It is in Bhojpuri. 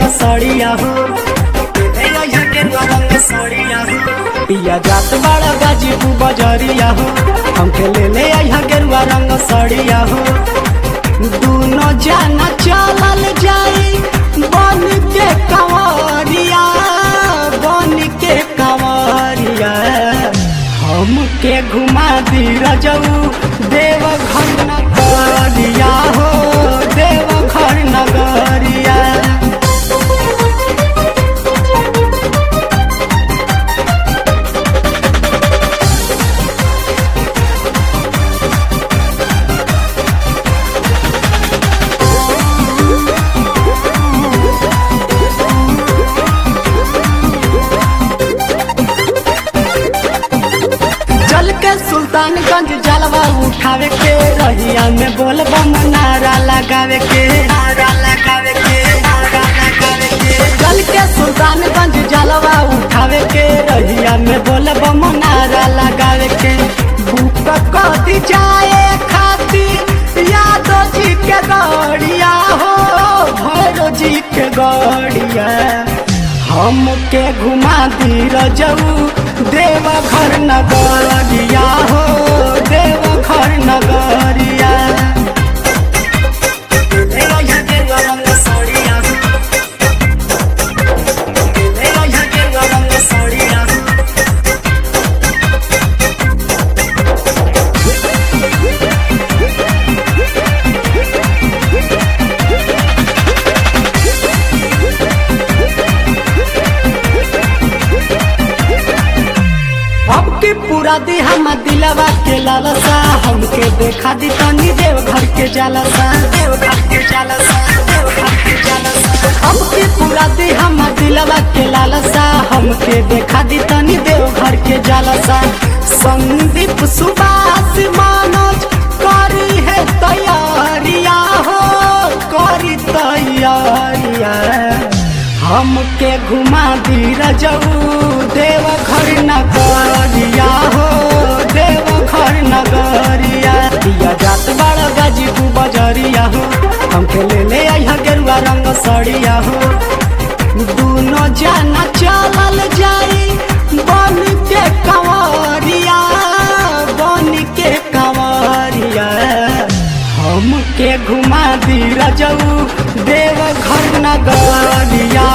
सड़िया हो, ले आइहा गेरुआ रंग सड़िया हो। पिया जात बड़ा गाजीपुर बजरिया हो, हमके ले आइहा गेरुआ रंग सड़िया हो। दोनों जाना चलल जाई बन के कंवरिया, बन के कंवरिया। हमके घुमा दी रजऊ देवघर नगरिया हो, देवघर नगरिया। चल के सुल्तानगंज जलवा उठावे के, रहिया में बोल बम नारा लगावे के, नारा लगावे के, नारा लगावे के। चल के सुल्तानगंज जलवा उठावे के, रहिया में बोल बम नारा लगावे के। बुक कदी जाए खाती यादव जी के गड़िया हो, भैरव जी के गड़िया। हमके घुमा दी रजऊ देवघर नगरिया हो, देवघर नगरिया। ले आइहा गेरुआ रंग सड़िया हो, ले आइहा गेरुआ रंग सड़िया हो। अब के पूरा दी हम दिलवा के लालसा, हमके देखा दी तनी देवघर के जालसा, देवघर के जालसा, देवघर के जालसा। अब के पूरा दी हम दिलवा के लालसा, हमके देखा दी तनी देवघर के जालसा। संदीप सुभाष मनोज करी है तैयारिया हो, करी तैयारिया। हमके घुमा दी रजऊ देवघर नगरिया हो, देवघर नगरिया। पिया जात बड़ा गाजीपुर बजरिया हो, हमके ले आइहा गेरुआ रंग सड़िया हो। दोनों जाना चलल जाई बन के कंवरिया, बन के कंवरिया। हमके घुमा दी रजऊ देवघर नगरिया